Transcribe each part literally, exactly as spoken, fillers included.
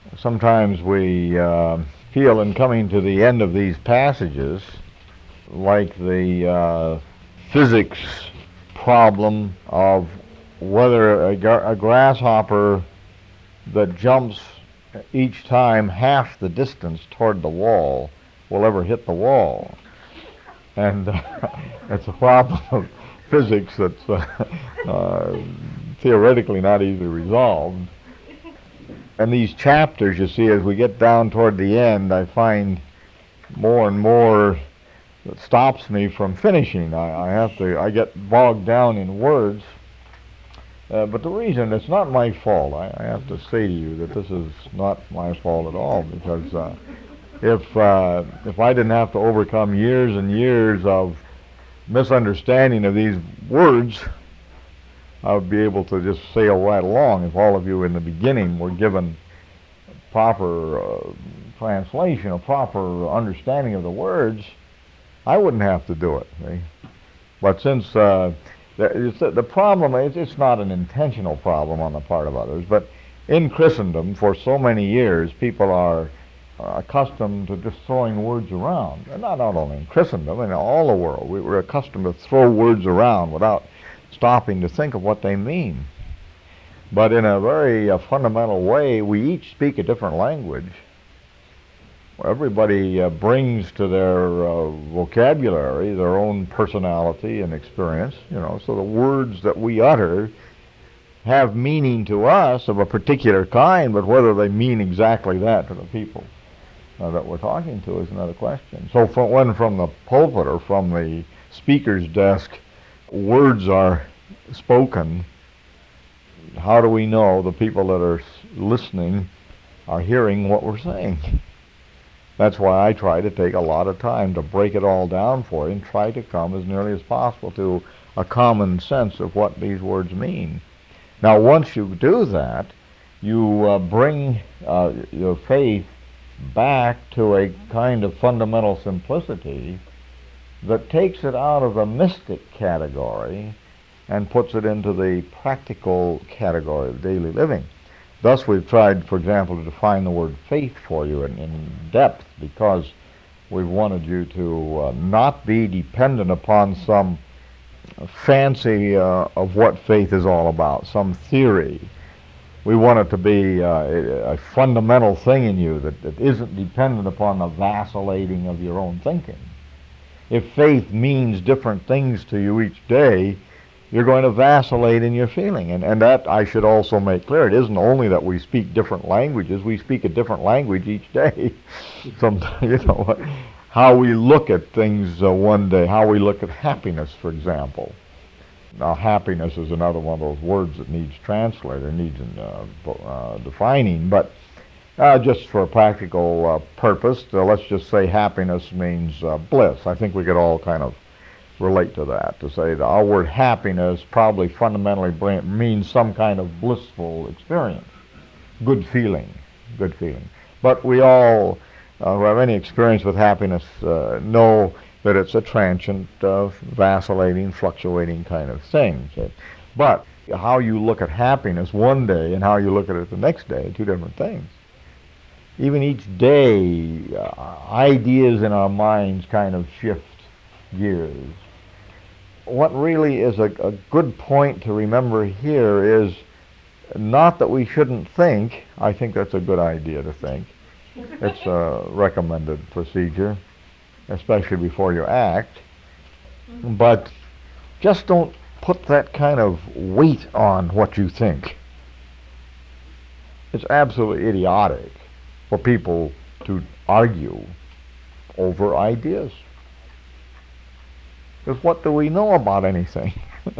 Sometimes we uh, feel in coming to the end of these passages like the uh, physics problem of whether a, gar- a grasshopper that jumps each time half the distance toward the wall will ever hit the wall. And uh, it's a problem of physics that's uh, uh, theoretically not easily resolved. And these chapters, you see, as we get down toward the end, I find more and more that stops me from finishing. I, I have to, I get bogged down in words. Uh, but the reason, it's not my fault. I, I have to say to you that this is not my fault at all, because uh, if uh, if I didn't have to overcome years and years of misunderstanding of these words, I would be able to just sail right along. If all of you in the beginning were given proper uh, translation, a proper understanding of the words, I wouldn't have to do it. See? But since uh, the, the problem is, it's not an intentional problem on the part of others, but in Christendom for so many years, people are uh, accustomed to just throwing words around. And not, not only in Christendom, in all the world, we were accustomed to throw words around without stopping to think of what they mean. But in a very uh, fundamental way, we each speak a different language. Everybody uh, brings to their uh, vocabulary their own personality and experience, you know, so the words that we utter have meaning to us of a particular kind, but whether they mean exactly that to the people uh, that we're talking to is another question. So from, when from the pulpit or from the speaker's desk words are spoken, how do we know the people that are listening are hearing what we're saying? That's why I try to take a lot of time to break it all down for you and try to come as nearly as possible to a common sense of what these words mean. Now, once you do that, you uh, bring uh, your faith back to a kind of fundamental simplicity that takes it out of the mystic category and puts it into the practical category of daily living. Thus, we've tried, for example, to define the word faith for you in, in depth, because we've wanted you to uh, not be dependent upon some fancy uh, of what faith is all about, some theory. We want it to be uh, a, a fundamental thing in you that, that isn't dependent upon the vacillating of your own thinking. If faith means different things to you each day, you're going to vacillate in your feeling. And, and that I should also make clear. It isn't only that we speak different languages, we speak a different language each day. Sometimes, you know, how we look at things uh, one day, how we look at happiness, for example. Now, happiness is another one of those words that needs translated, needs uh, uh, defining, but uh, just for a practical uh, purpose, uh, let's just say happiness means uh, bliss. I think we could all kind of relate to that, to say that our word happiness probably fundamentally bring, means some kind of blissful experience, good feeling, good feeling. But we all uh, who have any experience with happiness uh, know that it's a transient, uh, vacillating, fluctuating kind of thing. So, but how you look at happiness one day and how you look at it the next day are two different things. Even each day, uh, ideas in our minds kind of shift gears. What really is a, a good point to remember here is not that we shouldn't think. I think that's a good idea to think. It's a recommended procedure, especially before you act. But just don't put that kind of weight on what you think. It's absolutely idiotic for people to argue over ideas. Because what do we know about anything?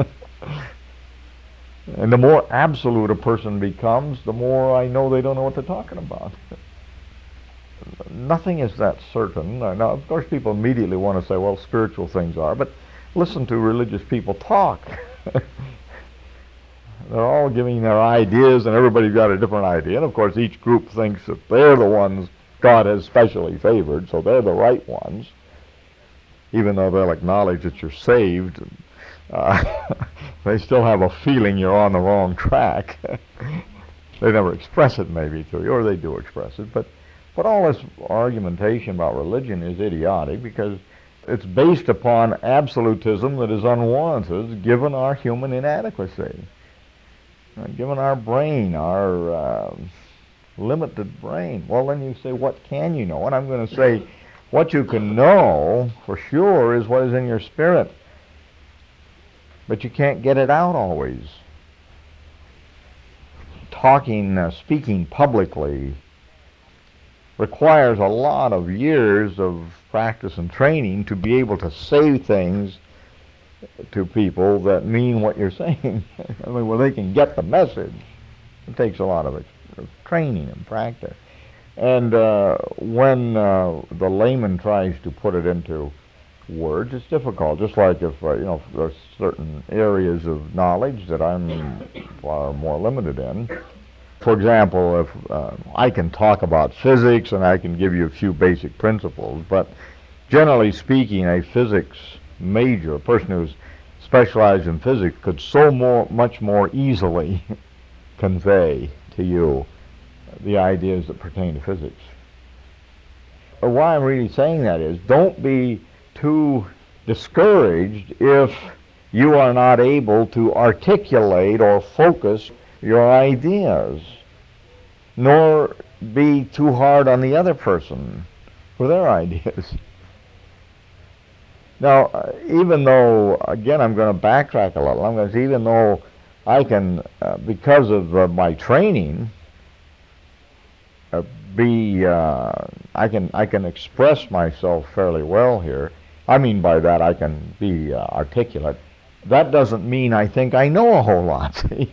And the more absolute a person becomes, the more I know they don't know what they're talking about. Nothing is that certain. Now, of course, people immediately want to say, well, spiritual things are, but listen to religious people talk. They're all giving their ideas, and everybody's got a different idea. And, of course, each group thinks that they're the ones God has specially favored, so they're the right ones, even though they'll acknowledge that you're saved. Uh, they still have a feeling you're on the wrong track. They never express it maybe to you, or they do express it, but but all this argumentation about religion is idiotic because it's based upon absolutism that is unwarranted given our human inadequacy, uh, given our brain, our uh, limited brain. Well, then you say, what can you know? And I'm going to say, what you can know for sure is what is in your spirit, but you can't get it out always. Talking, uh, speaking publicly requires a lot of years of practice and training to be able to say things to people that mean what you're saying. I mean, well, they can get the message. It takes a lot of, of training and practice. And uh, when uh, the layman tries to put it into words, it's difficult. Just like if, uh, you know, if there's certain areas of knowledge that I'm far more limited in. For example, if uh, I can talk about physics and I can give you a few basic principles, but generally speaking, a physics major, a person who's specialized in physics, could so more, much more easily convey to you the ideas that pertain to physics. But why I'm really saying that is, don't be too discouraged if you are not able to articulate or focus your ideas, nor be too hard on the other person for their ideas. Now, uh, even though, again, I'm going to backtrack a little, I'm going to say, even though I can, uh, because of uh, my training, uh, be, uh, I can, I can express myself fairly well here. I mean by that I can be uh, articulate. That doesn't mean I think I know a whole lot, see?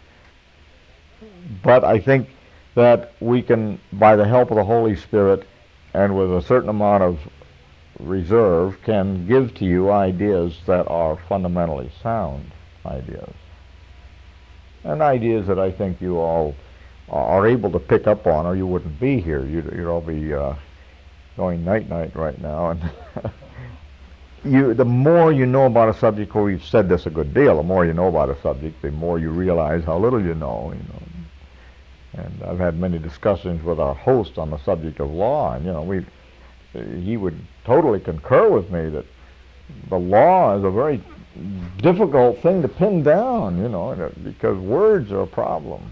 But I think that we can, by the help of the Holy Spirit and with a certain amount of reserve, can give to you ideas that are fundamentally sound ideas. And ideas that I think you all are able to pick up on, or you wouldn't be here. You'd, you'd all be uh, going night-night right now. And you, the more you know about a subject, well, we've said this a good deal, the more you know about a subject, the more you realize how little you know, you know. And I've had many discussions with our host on the subject of law, and, you know, we he would totally concur with me that the law is a very difficult thing to pin down, you know, because words are a problem.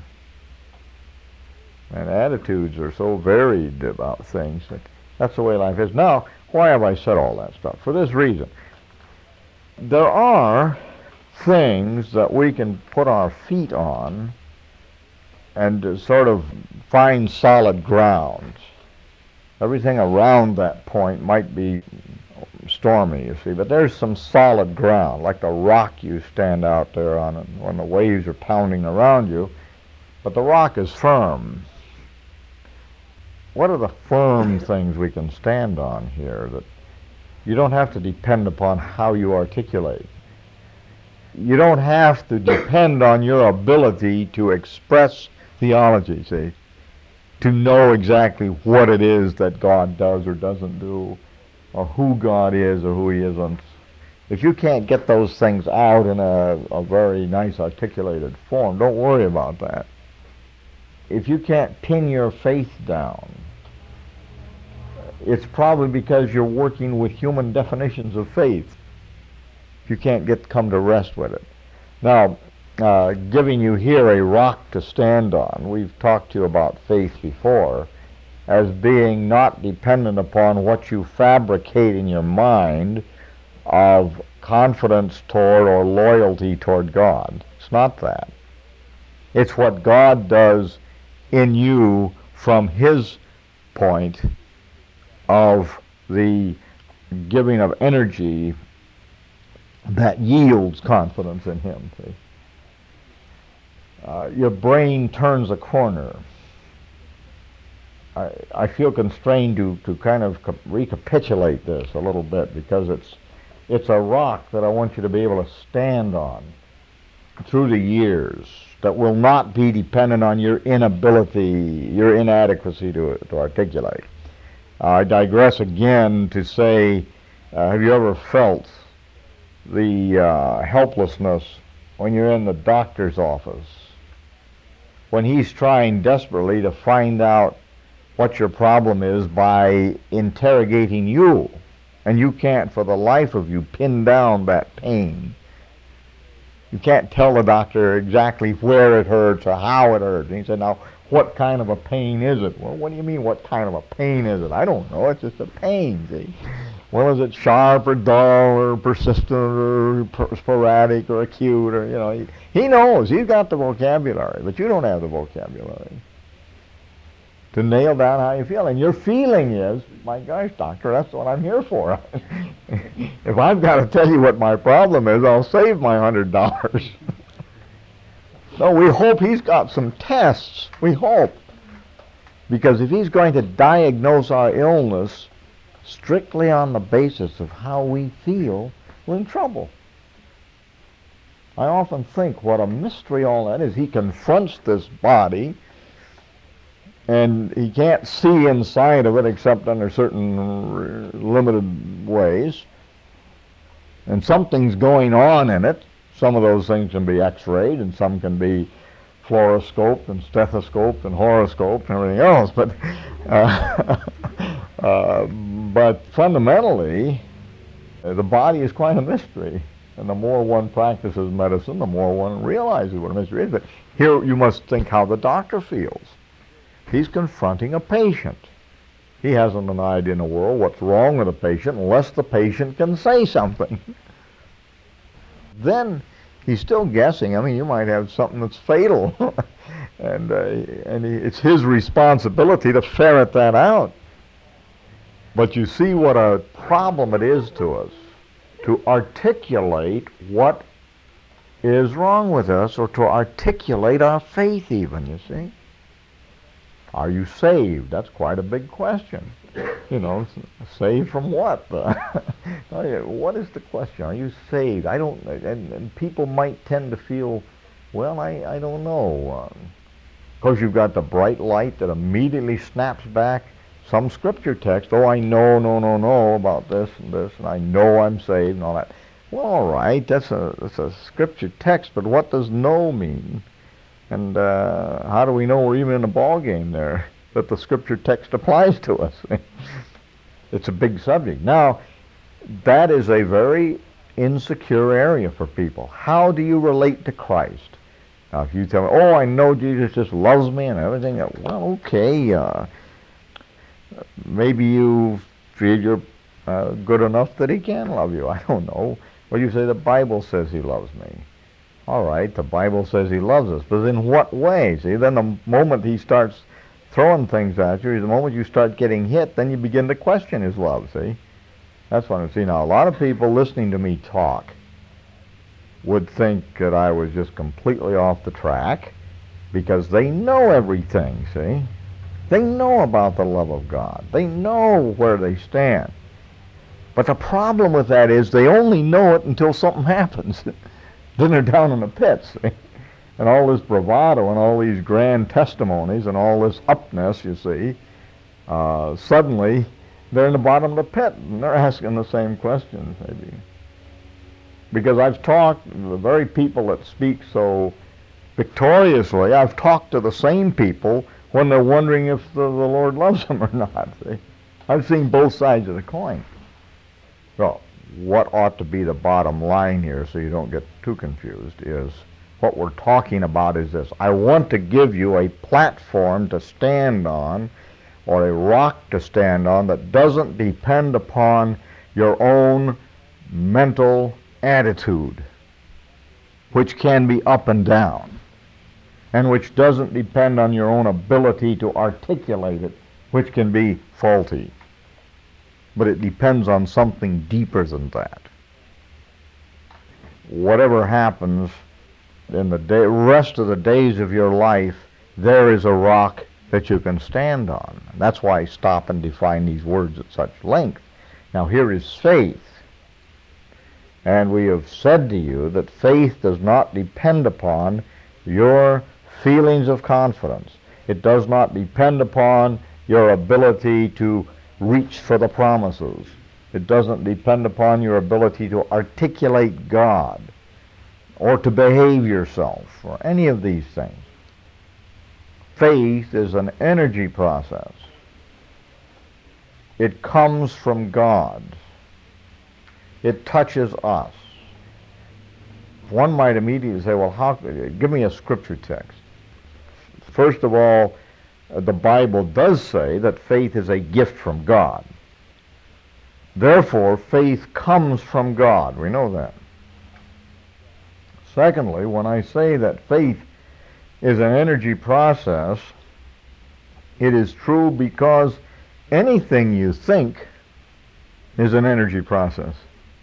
And attitudes are so varied about things. That that's the way life is. Now, why have I said all that stuff? For this reason. There are things that we can put our feet on and uh, sort of find solid ground. Everything around that point might be stormy, you see, but there's some solid ground, like the rock you stand out there on when the waves are pounding around you, but the rock is firm. What are the firm things we can stand on here that you don't have to depend upon how you articulate? You don't have to depend on your ability to express theology, see, to know exactly what it is that God does or doesn't do, or who God is or who He isn't. If you can't get those things out in a, a very nice articulated form, don't worry about that. If you can't pin your faith down, it's probably because you're working with human definitions of faith. If you can't get come to rest with it. Now, uh, giving you here a rock to stand on, we've talked to you about faith before as being not dependent upon what you fabricate in your mind of confidence toward or loyalty toward God. It's not that. It's what God does in you from His point of the giving of energy that yields confidence in Him. See? Uh, your brain turns a corner. I, I feel constrained to, to kind of co- recapitulate this a little bit because it's it's a rock that I want you to be able to stand on through the years that will not be dependent on your inability, your inadequacy to, to articulate. Uh, I digress again to say, uh, have you ever felt the uh, helplessness when you're in the doctor's office when he's trying desperately to find out what your problem is by interrogating you, and you can't for the life of you pin down that pain. You can't tell the doctor exactly where it hurts or how it hurts. And he said, now, what kind of a pain is it? Well, what do you mean, what kind of a pain is it? I don't know. It's just a pain, see? Well, is it sharp or dull or persistent or sporadic or acute or, you know, he, he knows. He's got the vocabulary, but you don't have the vocabulary to nail down how you feel. And your feeling is, my gosh, doctor, that's what I'm here for. If I've got to tell you what my problem is, I'll save my hundred dollars. No, we hope he's got some tests. We hope. Because if he's going to diagnose our illness strictly on the basis of how we feel, we're in trouble. I often think what a mystery all that is. He confronts this body, and he can't see inside of it except under certain limited ways. And something's going on in it. Some of those things can be x-rayed, and some can be fluoroscoped and stethoscoped and horoscoped and everything else. But, uh, uh, but fundamentally, uh, the body is quite a mystery. And the more one practices medicine, the more one realizes what a mystery is. But here you must think how the doctor feels. He's confronting a patient. He hasn't an idea in the world what's wrong with the patient unless the patient can say something. Then he's still guessing. I mean, you might have something that's fatal. and uh, and he, it's his responsibility to ferret that out. But you see what a problem it is to us to articulate what is wrong with us, or to articulate our faith even, you see. Are you saved? That's quite a big question. You know, saved from what? What is the question? Are you saved? I don't, and, and people might tend to feel, well, I, I don't know. Um, of course, you've got the bright light that immediately snaps back some scripture text. Oh, I know, no, no, no about this and this, and I know I'm saved and all that. Well, all right, that's a, that's a scripture text, but what does know mean? And uh, how do we know we're even in a ball game there, that the scripture text applies to us? It's a big subject. Now, that is a very insecure area for people. How do you relate to Christ? Now, if you tell me, oh, I know Jesus just loves me and everything, well, okay, uh, maybe you feel you're uh, good enough that he can love you. I don't know. Well, you say the Bible says he loves me. All right, the Bible says he loves us, but in what way? See, then the moment he starts throwing things at you, the moment you start getting hit, then you begin to question his love, see? That's what I see now. A lot of people listening to me talk would think that I was just completely off the track because they know everything, see? They know about the love of God. They know where they stand. But the problem with that is they only know it until something happens. Then they're down in the pits, see? And all this bravado and all these grand testimonies and all this upness, you see, uh, suddenly they're in the bottom of the pit and they're asking the same questions, maybe. Because I've talked, the very people that speak so victoriously, I've talked to the same people when they're wondering if the, the Lord loves them or not, see? I've seen both sides of the coin. So, what ought to be the bottom line here, so you don't get too confused, is what we're talking about is this. I want to give you a platform to stand on, or a rock to stand on, that doesn't depend upon your own mental attitude, which can be up and down, and which doesn't depend on your own ability to articulate it, which can be faulty. But it depends on something deeper than that. Whatever happens in the day, rest of the days of your life, there is a rock that you can stand on. That's why I stop and define these words at such length. Now, here is faith. And we have said to you that faith does not depend upon your feelings of confidence. It does not depend upon your ability to reach for the promises. It doesn't depend upon your ability to articulate God or to behave yourself or any of these things. faith is an energy process. It comes from God. It touches us. One might immediately say, well, how, give me a scripture text. First of all, the Bible does say that faith is a gift from God. Therefore, faith comes from God. We know that. Secondly, when I say that faith is an energy process, it is true because anything you think is an energy process.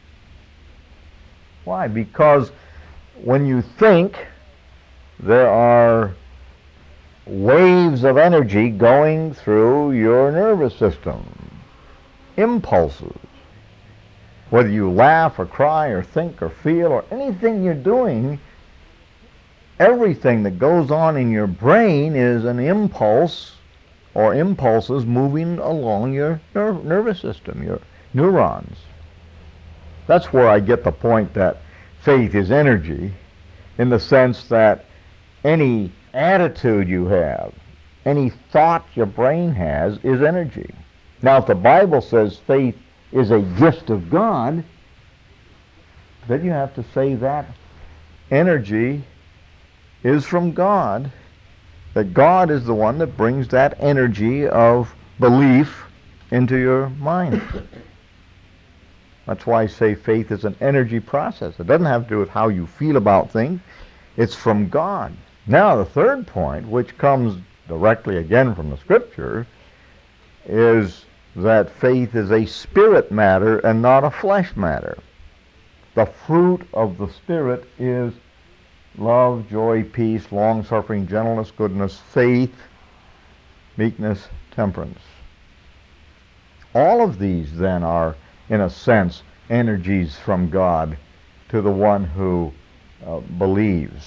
Why? Because when you think, there are waves of energy going through your nervous system, impulses. Whether you laugh or cry or think or feel or anything you're doing, everything that goes on in your brain is an impulse or impulses moving along your ner- nervous system, your neurons. That's where I get the point that faith is energy, in the sense that any attitude you have, any thought your brain has, is energy. Now, if the Bible says faith is a gift of God, then you have to say that energy is from God, that God is the one that brings that energy of belief into your mind. That's why I say faith is an energy process. It doesn't have to do with how you feel about things. It's from God. Now, the third point, which comes directly again from the Scripture, is that faith is a spirit matter and not a flesh matter. The fruit of the Spirit is love, joy, peace, long-suffering, gentleness, goodness, faith, meekness, temperance. All of these, then, are, in a sense, energies from God to the one who uh, believes.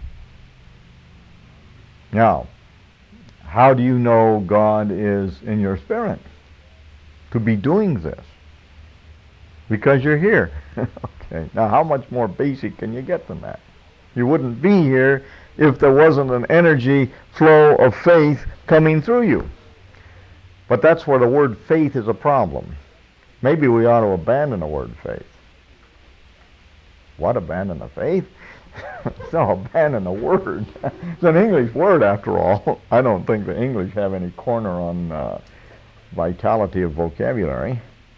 Now, how do you know God is in your spirit to be doing this? Because you're here. Okay. Now, how much more basic can you get than that? You wouldn't be here if there wasn't an energy flow of faith coming through you. But that's where the word faith is a problem. Maybe we ought to abandon the word faith. What, abandon the faith? No, abandon the word. It's an English word, after all. I don't think the English have any corner on uh, vitality of vocabulary.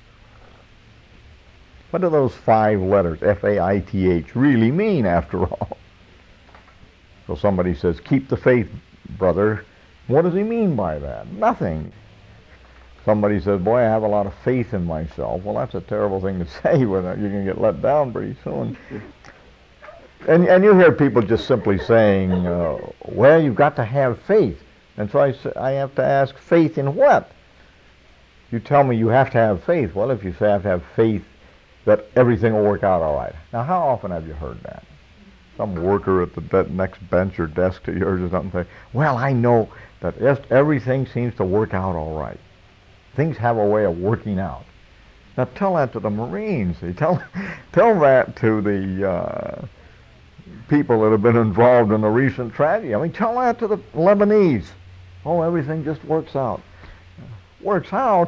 What do those five letters, F A I T H, really mean, after all? So somebody says, keep the faith, brother. What does he mean by that? Nothing. Somebody says, boy, I have a lot of faith in myself. Well, that's a terrible thing to say when you're going to get let down pretty soon. And, and you hear people just simply saying, uh, well, you've got to have faith. And so I, say, I have to ask, faith in what? You tell me you have to have faith. Well, if you say I have to have faith that everything will work out all right. Now, how often have you heard that? Some worker at the de- next bench or desk to yours or something say, well, I know that everything seems to work out all right. Things have a way of working out. Now, tell that to the Marines. See? Tell, tell that to the uh, people that have been involved in a recent tragedy. I mean, tell that to the Lebanese. Oh, everything just works out. Works out?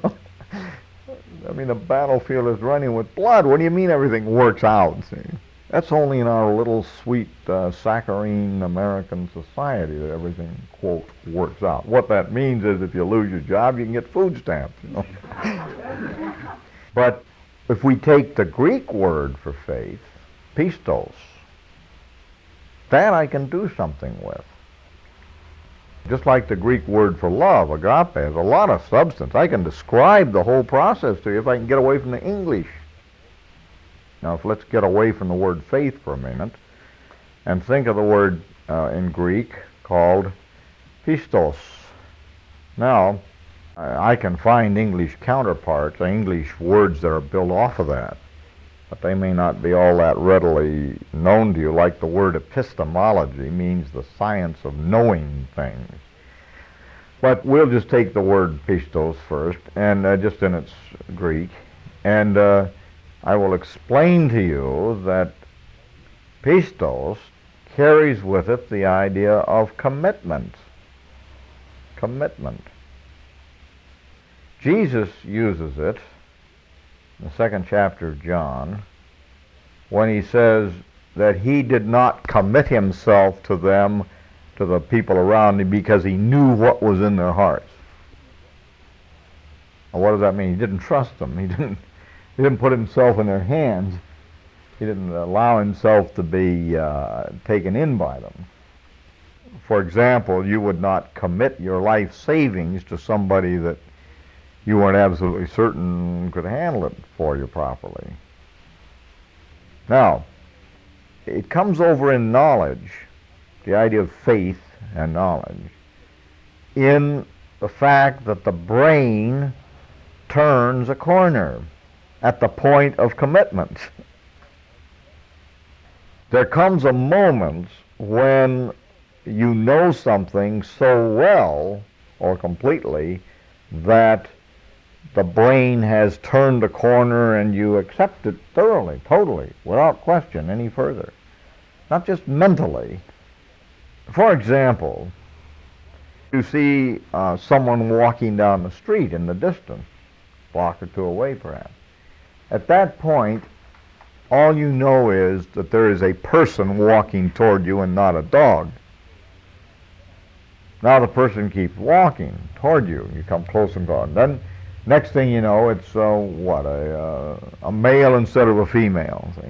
I mean, the battlefield is running with blood. What do you mean everything works out? See? That's only in our little sweet uh, saccharine American society that everything, quote, works out. What that means is if you lose your job, you can get food stamps, you know. But if we take the Greek word for faith, pistos, that I can do something with. Just like the Greek word for love, agape, has a lot of substance. I can describe the whole process to you if I can get away from the English. Now, if let's get away from the word faith for a minute and think of the word uh, in Greek called pistos. Now, I can find English counterparts, English words that are built off of that, but they may not be all that readily known to you, like the word epistemology means the science of knowing things. But we'll just take the word pistos first, and uh, just in its Greek, and uh, I will explain to you that pistos carries with it the idea of commitment. commitment. Jesus uses it in the second chapter of John when he says that he did not commit himself to them, to the people around him, because he knew what was in their hearts. Well, what does that mean? He didn't trust them. He didn't, he didn't put himself in their hands. He didn't allow himself to be uh, taken in by them. For example, you would not commit your life savings to somebody that you weren't absolutely certain could handle it for you properly. Now, it comes over in knowledge, the idea of faith and knowledge, in the fact that the brain turns a corner at the point of commitment. There comes a moment when you know something so well or completely that the brain has turned a corner and you accept it thoroughly, totally, without question any further. Not just mentally. For example, you see uh, someone walking down the street in the distance, a block or two away perhaps. At that point, all you know is that there is a person walking toward you and not a dog. Now the person keeps walking toward you. You come close and go on. Then, next thing you know, it's uh, what a uh, a male instead of a female. See?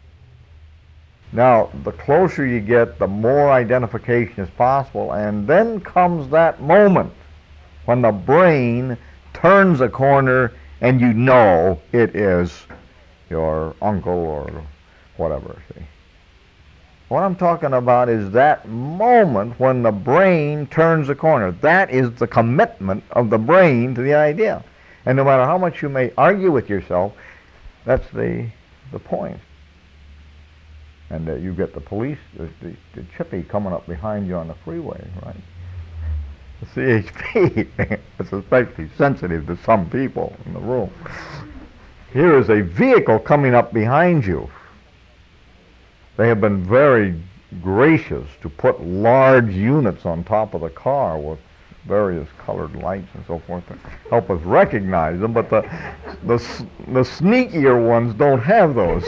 Now, the closer you get, the more identification is possible, and then comes that moment when the brain turns a corner and you know it is your uncle or whatever. See? What I'm talking about is that moment when the brain turns a corner. That is the commitment of the brain to the idea. And no matter how much you may argue with yourself, that's the the point. And uh, you get the police, the, the, the chippy coming up behind you on the freeway, right? The C H P is especially sensitive to some people in the room. Here is a vehicle coming up behind you. They have been very gracious to put large units on top of the car with various colored lights and so forth to help us recognize them, but the the, the sneakier ones don't have those.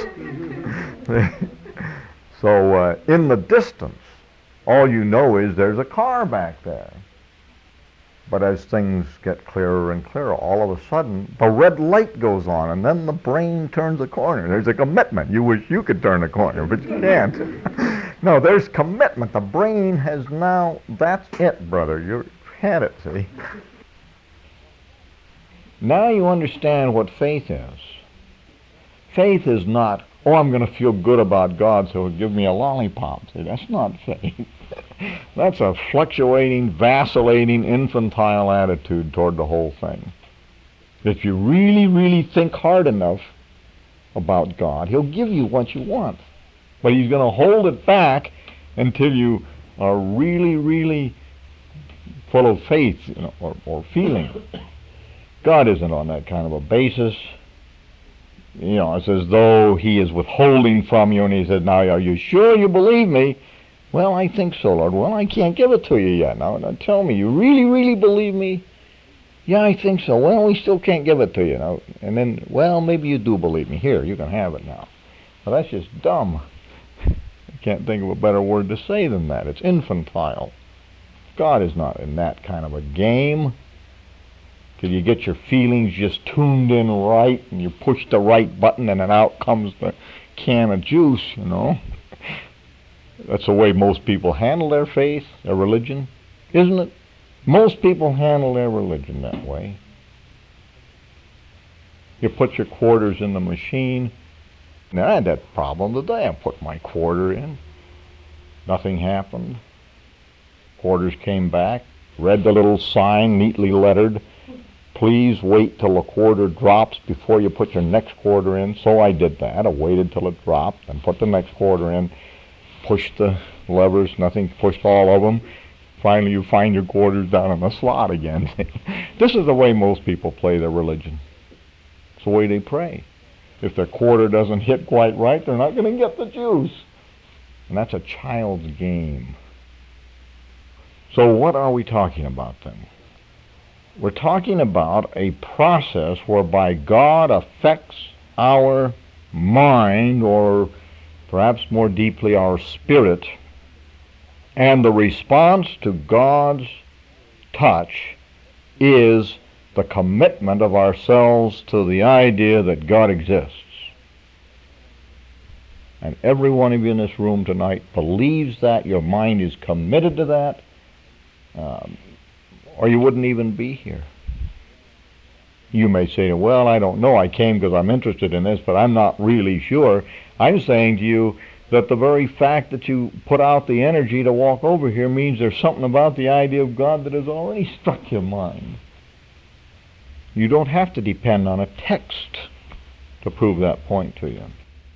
So uh, in the distance, all you know is there's a car back there. But as things get clearer and clearer, all of a sudden, the red light goes on, and then the brain turns a corner. There's a commitment. You wish you could turn a corner, but you can't. No, there's commitment. The brain has now, that's it, brother. You had it, see? Now you understand what faith is. Faith is not, oh, I'm going to feel good about God, so he'll give me a lollipop. See, that's not faith. That's a fluctuating, vacillating, infantile attitude toward the whole thing. If you really, really think hard enough about God, he'll give you what you want. But he's going to hold it back until you are really, really full of faith, you know, or, or feeling. God isn't on that kind of a basis. You know, it's as though he is withholding from you, and he says, now, are you sure you believe me? Well, I think so, Lord. Well, I can't give it to you yet. Now, now tell me, you really, really believe me? Yeah, I think so. Well, we still can't give it to you. Now, and then, well, maybe you do believe me. Here, you can have it now. Well, that's just dumb. I can't think of a better word to say than that. It's infantile. God is not in that kind of a game. Till you get your feelings just tuned in right, and you push the right button, and then out comes the can of juice, you know. That's the way most people handle their faith, their religion, isn't it? Most people handle their religion that way. You put your quarters in the machine. Now, I had that problem today. I put my quarter in. Nothing happened. Quarters came back. Read the little sign, neatly lettered. Please wait till the quarter drops before you put your next quarter in. So I did that. I waited till it dropped and put the next quarter in. Pushed the levers, nothing, pushed all of them. Finally, you find your quarters down in the slot again. This is the way most people play their religion. It's the way they pray. If their quarter doesn't hit quite right, they're not going to get the juice. And that's a child's game. So what are we talking about then? We're talking about a process whereby God affects our mind, or perhaps more deeply our spirit, and the response to God's touch is the commitment of ourselves to the idea that God exists. And every one of you in this room tonight believes that. Your mind is committed to that, um, or you wouldn't even be here. You may say, well, I don't know, I came because I'm interested in this, but I'm not really sure. I'm saying to you that the very fact that you put out the energy to walk over here means there's something about the idea of God that has already struck your mind. You don't have to depend on a text to prove that point to you.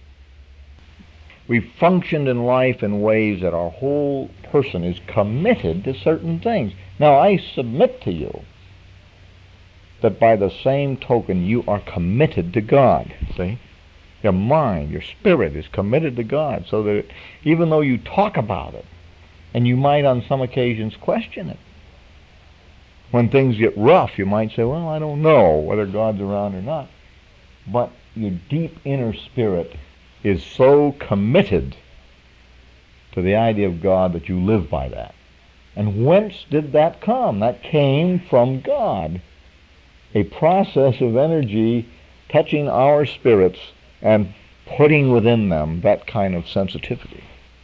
We've functioned in life in ways that our whole person is committed to certain things. Now, I submit to you that by the same token you are committed to God. See? Your mind, your spirit is committed to God, so that even though you talk about it, and you might on some occasions question it, when things get rough, you might say, well, I don't know whether God's around or not. But your deep inner spirit is so committed to the idea of God that you live by that. And whence did that come? That came from God. A process of energy touching our spirits and putting within them that kind of sensitivity.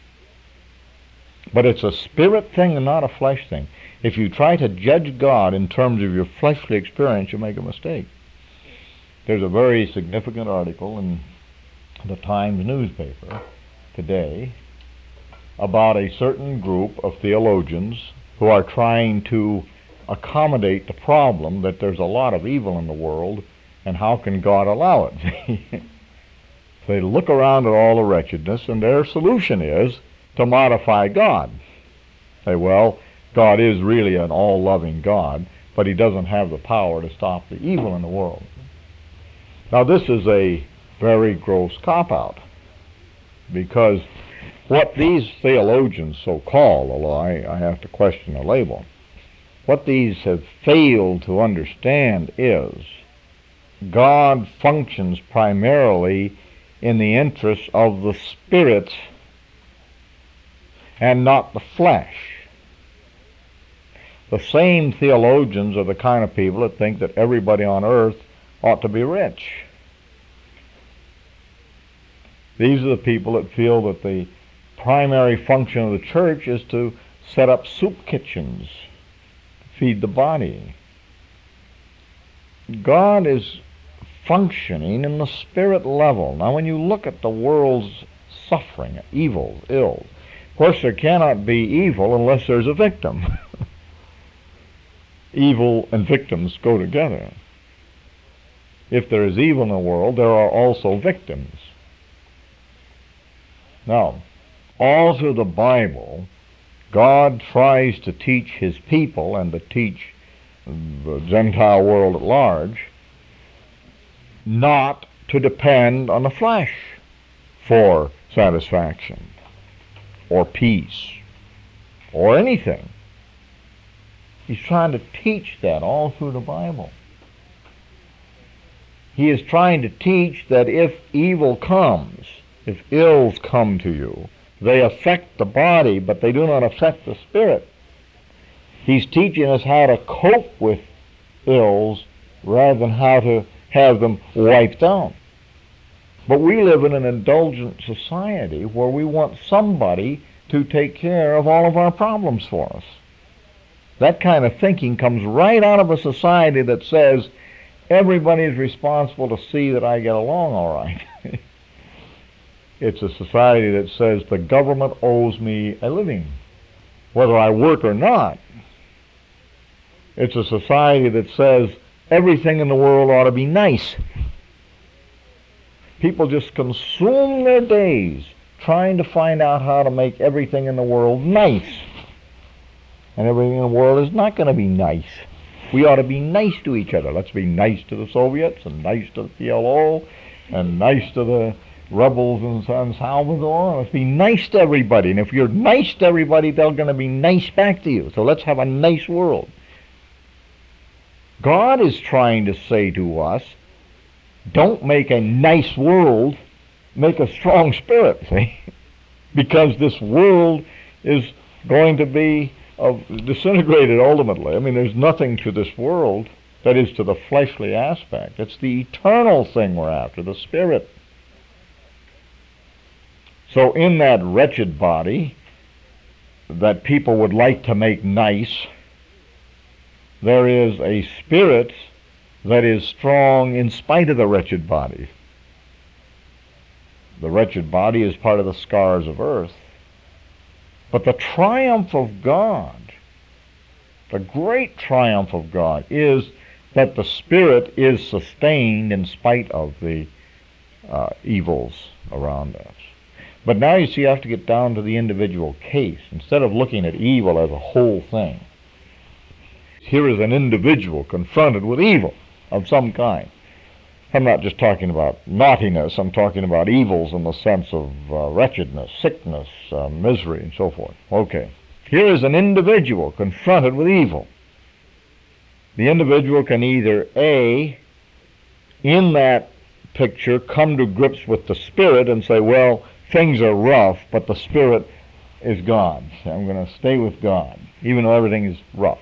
But it's a spirit thing and not a flesh thing. If you try to judge God in terms of your fleshly experience, you make a mistake. There's a very significant article in the Times newspaper today about a certain group of theologians who are trying to accommodate the problem that there's a lot of evil in the world, and how can God allow it? They look around at all the wretchedness, and their solution is to modify God. Say, well, God is really an all-loving God, but he doesn't have the power to stop the evil in the world. Now, this is a very gross cop-out, because what these theologians so-called, although I, I have to question the label, what these have failed to understand is God functions primarily in the interests of the spirit and not the flesh. The same theologians are the kind of people that think that everybody on earth ought to be rich. These are the people that feel that the primary function of the church is to set up soup kitchens, feed the body. God is functioning in the spirit level. Now, when you look at the world's suffering, evils, ills, of course there cannot be evil unless there's a victim. Evil and victims go together. If there is evil in the world, there are also victims. Now, all through the Bible, God tries to teach his people and to teach the Gentile world at large not to depend on the flesh for satisfaction or peace or anything. He's trying to teach that all through the Bible. He is trying to teach that if evil comes, if ills come to you, they affect the body, but they do not affect the spirit. He's teaching us how to cope with ills rather than how to have them wiped out. But we live in an indulgent society where we want somebody to take care of all of our problems for us. That kind of thinking comes right out of a society that says everybody is responsible to see that I get along all right. It's a society that says the government owes me a living, whether I work or not. It's a society that says everything in the world ought to be nice. People just consume their days trying to find out how to make everything in the world nice. And everything in the world is not going to be nice. We ought to be nice to each other. Let's be nice to the Soviets and nice to the P L O and nice to the rebels in San Salvador. Let's be nice to everybody. And if you're nice to everybody, they're going to be nice back to you. So let's have a nice world. God is trying to say to us, don't make a nice world, make a strong spirit, see? Because this world is going to be uh, disintegrated ultimately. I mean, there's nothing to this world that is to the fleshly aspect. It's the eternal thing we're after, the spirit. So in that wretched body that people would like to make nice, there is a spirit that is strong in spite of the wretched body. The wretched body is part of the scars of earth. But the triumph of God, the great triumph of God, is that the spirit is sustained in spite of the uh, evils around us. But now you see you have to get down to the individual case instead of looking at evil as a whole thing. Here is an individual confronted with evil of some kind. I'm not just talking about naughtiness, I'm talking about evils in the sense of uh, wretchedness, sickness, uh, misery, and so forth. Okay. Here is an individual confronted with evil. The individual can either A, in that picture, come to grips with the spirit and say, well, things are rough, but the spirit is God. I'm going to stay with God, even though everything is rough.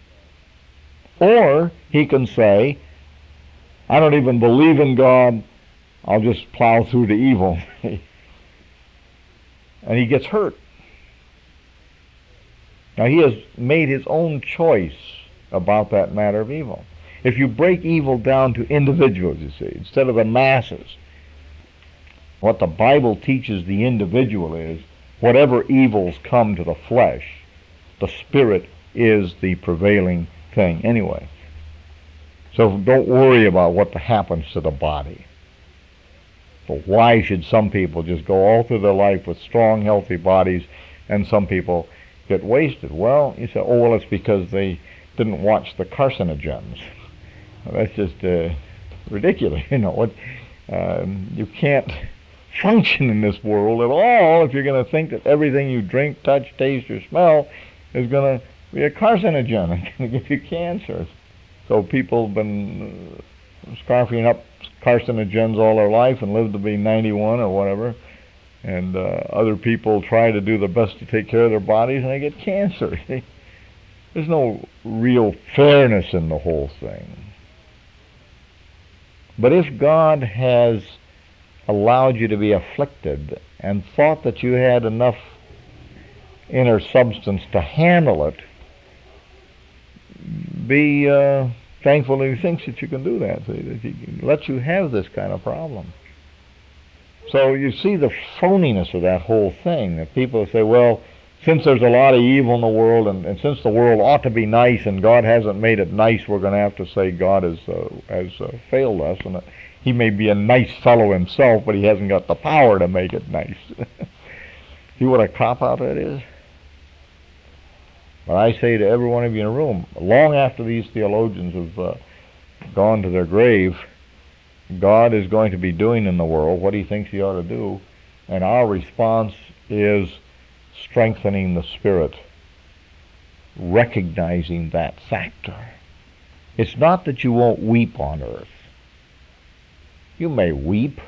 Or he can say, I don't even believe in God, I'll just plow through the evil. And he gets hurt. Now he has made his own choice about that matter of evil. If you break evil down to individuals, you see, instead of the masses, what the Bible teaches the individual is, whatever evils come to the flesh, the spirit is the prevailing thing anyway. So don't worry about what happens to the body. But why should some people just go all through their life with strong, healthy bodies, and some people get wasted? Well, you say, oh, well, it's because they didn't watch the carcinogens. Well, that's just uh, ridiculous. You know what? Um, you can't function in this world at all if you're going to think that everything you drink, touch, taste, or smell is going to be a carcinogen and going to give you cancer. So people have been uh, scarfing up carcinogens all their life and live to be ninety-one or whatever. And uh, other people try to do the best to take care of their bodies and they get cancer. There's no real fairness in the whole thing. But if God has allowed you to be afflicted and thought that you had enough inner substance to handle it, be uh, thankful that he thinks that you can do that, see, that he lets you have this kind of problem. So you see the phoniness of that whole thing, that people say, well, since there's a lot of evil in the world, and, and since the world ought to be nice and God hasn't made it nice, we're going to have to say God has, uh, has uh, failed us, and that he may be a nice fellow himself, but he hasn't got the power to make it nice. See what a cop-out that is? But I say to every one of you in a room, long after these theologians have uh, gone to their grave, God is going to be doing in the world what he thinks he ought to do, and our response is strengthening the spirit, recognizing that factor. It's not that you won't weep on earth. You may weep.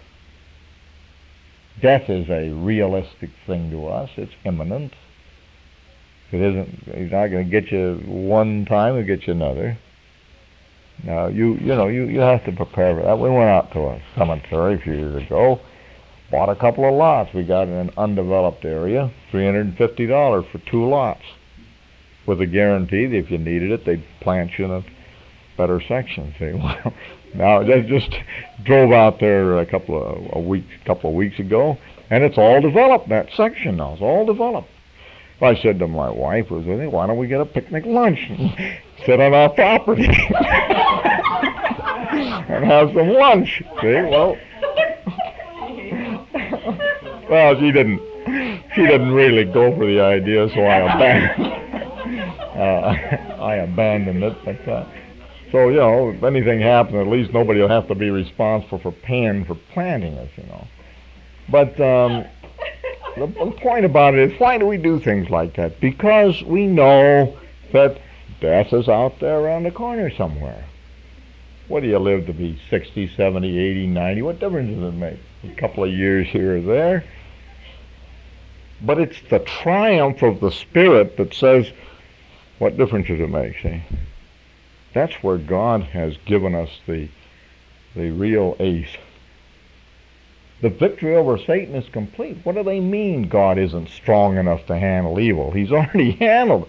Death is a realistic thing to us. It's imminent. It isn't. He's not going to get you one time; he'll get you another. Now, you you know you, you have to prepare for that. We went out to a cemetery a few years ago, bought a couple of lots. We got in an undeveloped area, three hundred and fifty dollars for two lots, with a guarantee that if you needed it, they'd plant you in a better section. See, well, now they just drove out there a couple of a week, couple of weeks ago, and it's all developed. That section now is all developed. I said to my wife, who was with me, why don't we get a picnic lunch and sit on our property and have some lunch? See, well, well, she didn't, she didn't really go for the idea, so I abandoned, uh, I abandoned it. But uh, so you know, if anything happened, at least nobody will have to be responsible for paying for planting it, you know. But um, the, the point about it is, why do we do things like that? Because we know that death is out there around the corner somewhere. What do you live to be sixty, seventy, eighty, ninety? What difference does it make? A couple of years here or there. But it's the triumph of the Spirit that says, what difference does it make, see? That's where God has given us the, the real ace. The victory over Satan is complete. What do they mean God isn't strong enough to handle evil? He's already handled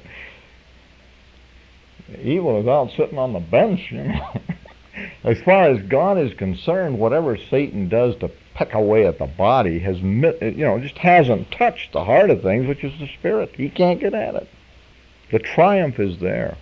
it. Evil is out sitting on the bench, you know. As far as God is concerned, whatever Satan does to peck away at the body has, you know, just hasn't touched the heart of things, which is the Spirit. He can't get at it. The triumph is there.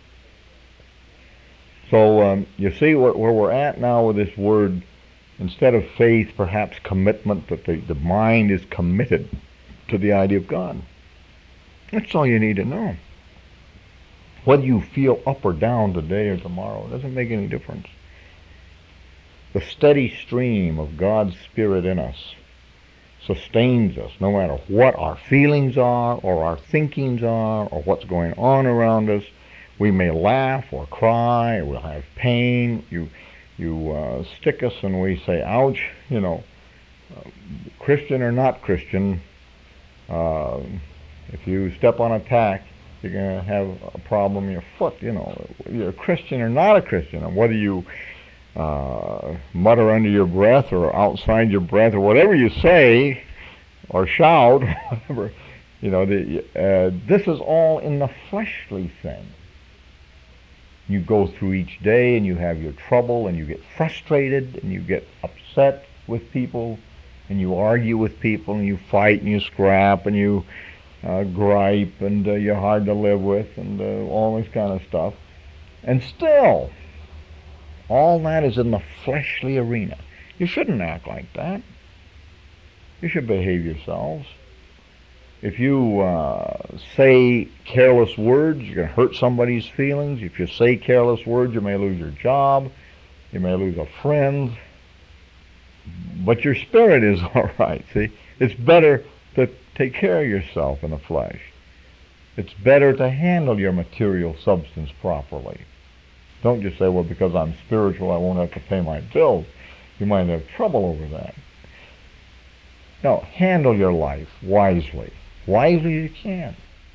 So um, you see where, where we're at now with this word, instead of faith, perhaps commitment, that the, the mind is committed to the idea of God. That's all you need to know. Whether you feel up or down today or tomorrow, it doesn't make any difference. The steady stream of God's Spirit in us sustains us, no matter what our feelings are or our thinkings are or what's going on around us. We may laugh or cry, or we'll have pain. You you uh, stick us and we say, ouch, you know, uh, Christian or not Christian, uh, if you step on a tack, you're going to have a problem in your foot, you know. You're a Christian or not a Christian, and whether you uh, mutter under your breath or outside your breath or whatever you say or shout, whatever, you know, the, uh, this is all in the fleshly thing. You go through each day and you have your trouble and you get frustrated and you get upset with people and you argue with people and you fight and you scrap and you uh, gripe and uh, you're hard to live with and uh, all this kind of stuff. And still, all that is in the fleshly arena. You shouldn't act like that. You should behave yourselves. If you uh, say careless words, you're going to hurt somebody's feelings. If you say careless words, you may lose your job. You may lose a friend. But your spirit is all right, see? It's better to take care of yourself in the flesh. It's better to handle your material substance properly. Don't just say, well, because I'm spiritual, I won't have to pay my bills. You might have trouble over that. No, handle your life wisely. Wisely you can.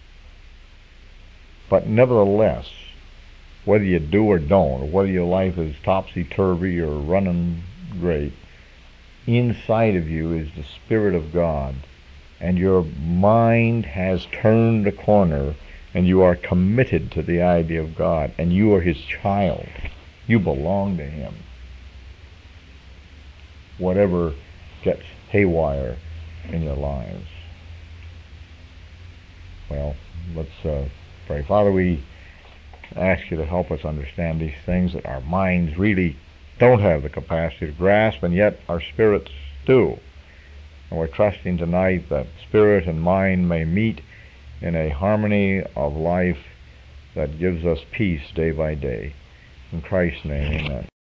But nevertheless, whether you do or don't, or whether your life is topsy-turvy or running great, inside of you is the Spirit of God, and your mind has turned a corner, and you are committed to the idea of God, and you are His child. You belong to Him. Whatever gets haywire in your lives. Well, let's uh, pray. Father, we ask you to help us understand these things that our minds really don't have the capacity to grasp, and yet our spirits do. And we're trusting tonight that spirit and mind may meet in a harmony of life that gives us peace day by day. In Christ's name, amen.